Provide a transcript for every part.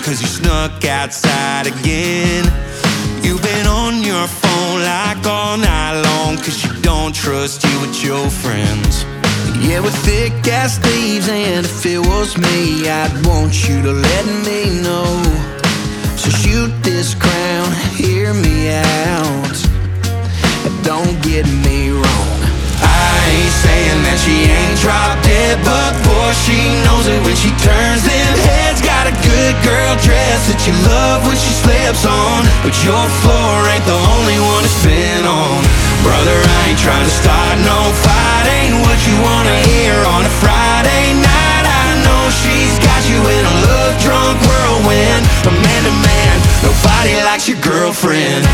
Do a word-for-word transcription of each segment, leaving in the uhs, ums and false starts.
cause you snuck outside again. You've been on your phone like all night long, cause you don't trust you with your friends. Yeah, with thick ass thieves, and if it was me, I'd want you to let me know. So shoot this crown, hear me out, don't get me wrong. I ain't saying that she ain't drop dead, but boy, she knows it when she turns them heads. Got a good girl dress that you love when she slips on, but your floor ain't the only one it's been on. Brother, I ain't trying to start no fight, ain't what you wanna hear on a Friday night. I know she's got you in a love-drunk whirlwind, but man to man, nobody likes your girlfriend.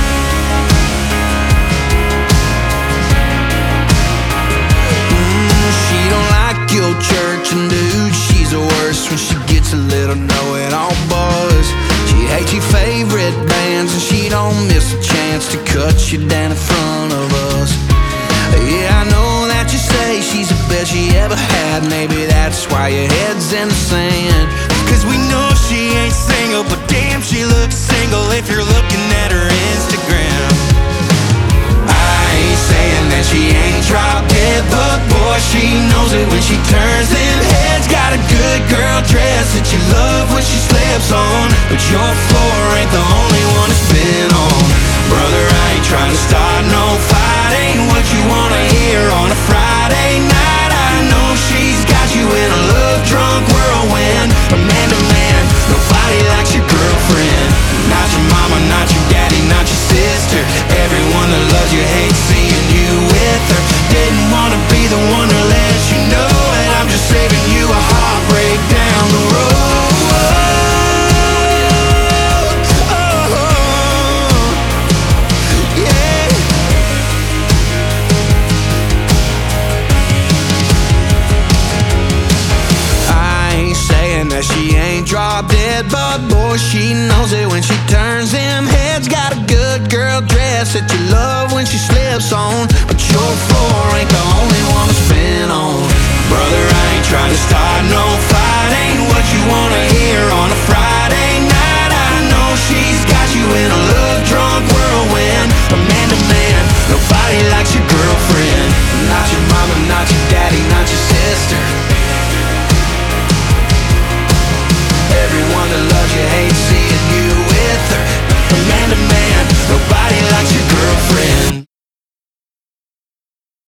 Your church and dude, she's the worst when she gets a little know-it-all buzz. She hates your favorite bands and she don't miss a chance to cut you down in front of us. Yeah, I know that you say she's the best you ever had. Maybe that's why your head's in the sand, cause we know she ain't single, but damn, she looks single if you're looking at her Instagram. I ain't saying that she ain't drop dead, but boy, she knows it when she turns them heads. Got a good girl dress that you love when she slips on, but your floor ain't the only one it's been on. Brother, I ain't trying to start no fight, ain't what you wanna hear on a Friday night. I know she's got you in a love-drunk whirlwind, but man to man, nobody likes your girlfriend. Not your mama, not your daddy, not your sister. Everyone that loves you hates seeing you with her. Didn't wanna be the one to let you know that I'm just saving you a heartbreak down the road. Oh, yeah. I ain't saying that she ain't drop dead, but boy, she knows it when she turns them heads. Got a good girl dress that you love when she slips on,